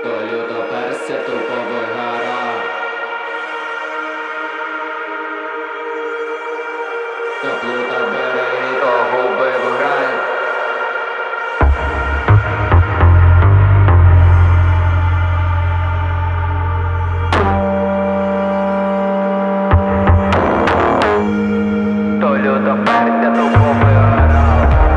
То люто перся, тупо вигара. То плута береги, то губи в грань. То люто перся, тупо вигара.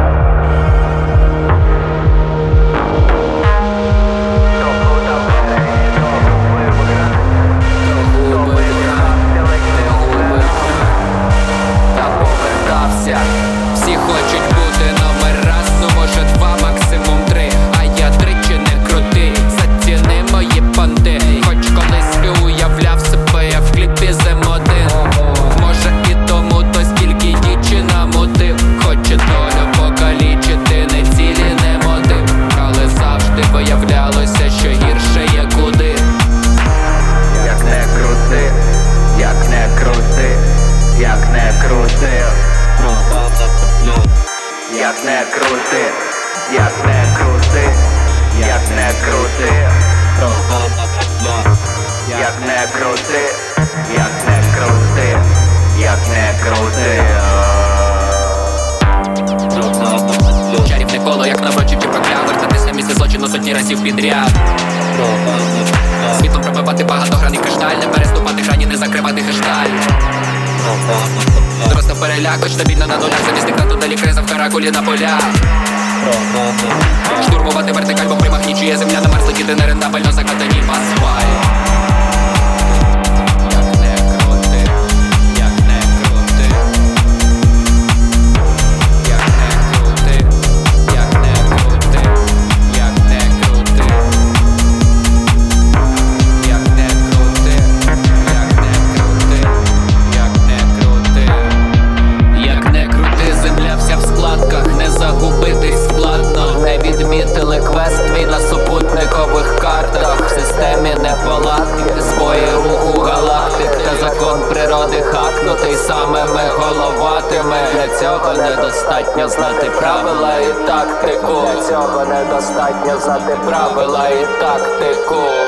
Всі хочуть бути номер раз, ну може два, максимум три. А я тричі не крутий, заціни мої понти. Хоч колись і уявляв себе я в кліпі ЗМ1. Може і тому то стільки дівчина мотив. Хоче долю покалічити, не цілі, не мотив. Але завжди виявлялося, що гірше є куди. Як не крути, як не крути, як не крути. Як не крути, як не крути, як не крути. Як не крути, як не крути, як не крути. Чарівне коло, як наврочив чи прокляв. Вертатись на місце злочину сотні разів підряд. Світлом пробивати багатогранний кришталь. Не переступати грані, не закривати гешталь. Зростав переляк, хоч стабільно на нулях. Замість диктату далі криза в каракулі на полях. Штурмувати вертикаль, бо примах нічиє земля. На Марс летіти нерентабельно, закатані в асфальт. Відмітили квест твій на супутникових картах. В системі неполадки, збої руху галактик. Та закон природи хакнутий самими головатими. Для цього недостатньо знати правила і тактику. Для цього недостатньо знати правила і тактику.